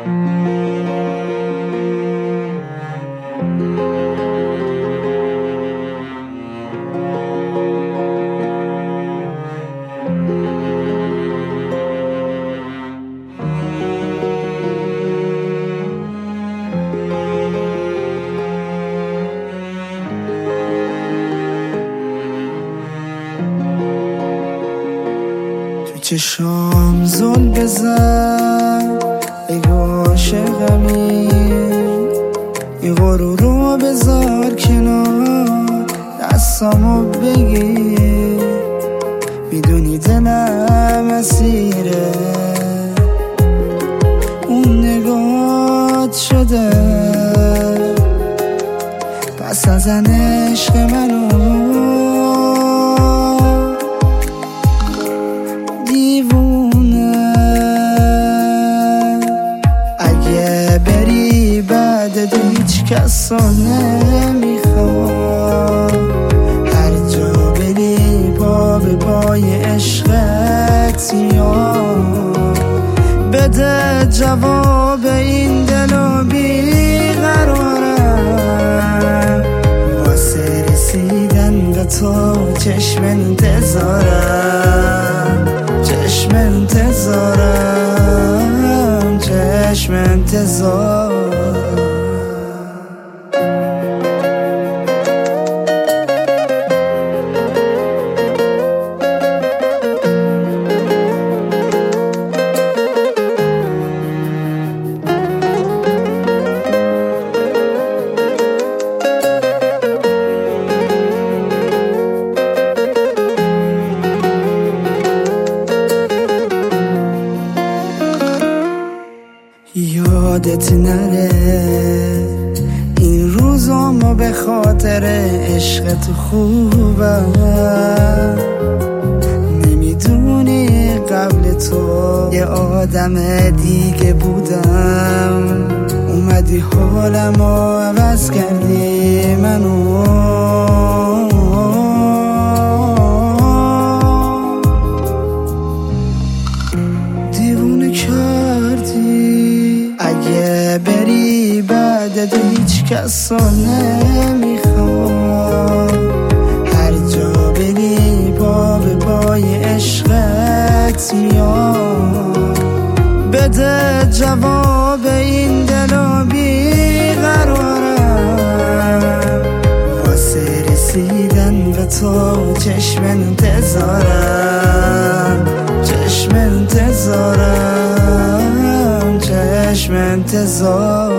چشام زل بزن ای عاشقمی، ای غرور رو بذار کنار، دستامو بگیر، میدونی دلم اسیره اون نگات شده، پس ازن عشق منو دیوونه. اگه بری بعد هیچ کس رو نمیخوام، هر جا بری پا به پای عشقت میام، بده جواب این دلو بیقرارم، واسه رسیدن به تو چشم انتظارم، چشم انتظارم، چشم انتظارم. یادت نره این روزامو به خاطر عشقت خوبم، نمیدونی قبل تو یه آدم دیگه بودم، اومدی حالمو عوض کردی منو، دیوونه کردی. اگه بری بعد هیچ کس رو نمیخوام، هر جا بری پا به پای عشقت میام، بده جواب این دلو بیقرارم، واسه رسیدن به تو چشم انتظارم، چشم انتظارم، چشم انتظار.